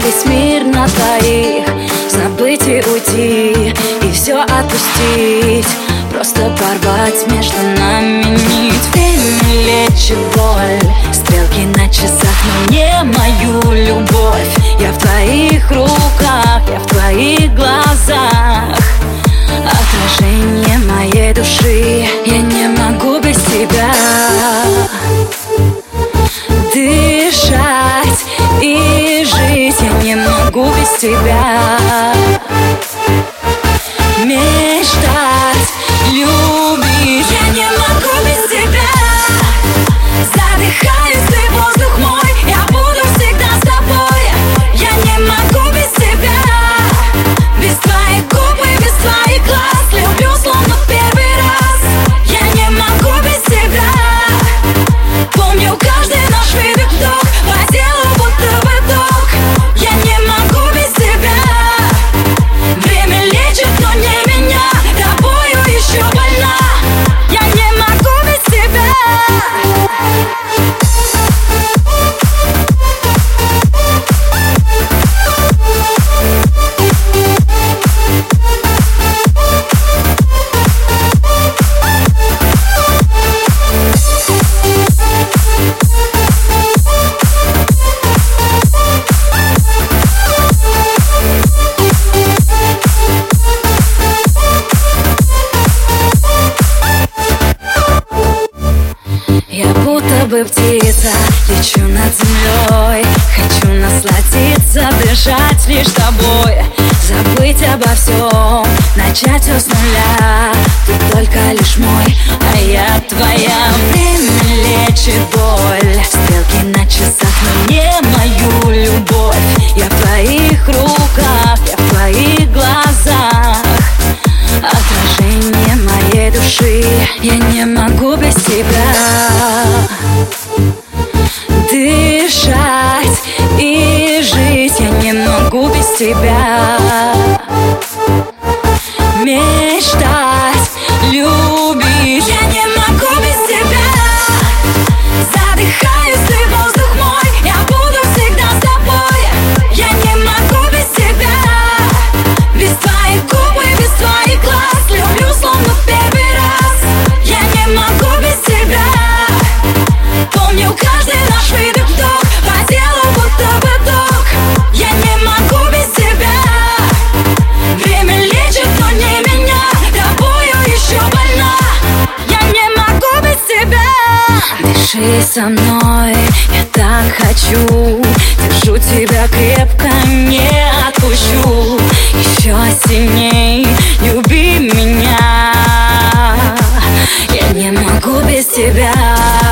весь мир на двоих. Забыть и уйти, и все отпустить, просто порвать между нами нить. Время лечит боль, стрелки на часах, но не мою любовь. Я в твоих руках, я в твоих глазах, отражение моей души. Я не могу без тебя дышать и жить. Я не могу без тебя мечтать, любить. Я не могу без тебя. Задыхаюсь, ты воздух мой, я буду всегда с тобой. Я не могу без тебя, без твоих губ и без твоих глаз. Люблю словно первый раз. Я не могу без тебя. Помню каждый наш выдох, вдох, по телу будто бы ток. Я не могу без тебя. Время лечит, но не меня. Тобою еще больна. Я не могу без тебя. Я будто бы птица, лечу над землей. Хочу насладиться, дышать лишь тобой. Забыть обо всем, начать все с нуля. Ты только лишь мой, а я твоя. Время лечит боль, стрелки на часах, но не мою любовь. Я в твоих руках, я в твоих глазах, отражение моей души. Я не могу без тебя дышать и жить. Я не могу без тебя мечтать, любить. Я не могу без тебя. Задыхаюсь, ты воздух мой, я буду всегда с тобой. Я не могу без тебя, без твоих губ и без твоих глаз. Люблю словно первый раз. Я не могу без тебя. Помню каждый наш выдох, вдох, по телу будто бы ток. Я не могу без тебя. Время лечит, но не меня. Тобою еще больна. Я не могу без тебя. Дыши со мной, я так хочу. Держу тебя крепко, не отпущу. Еще сильней люби меня. Я не могу без тебя.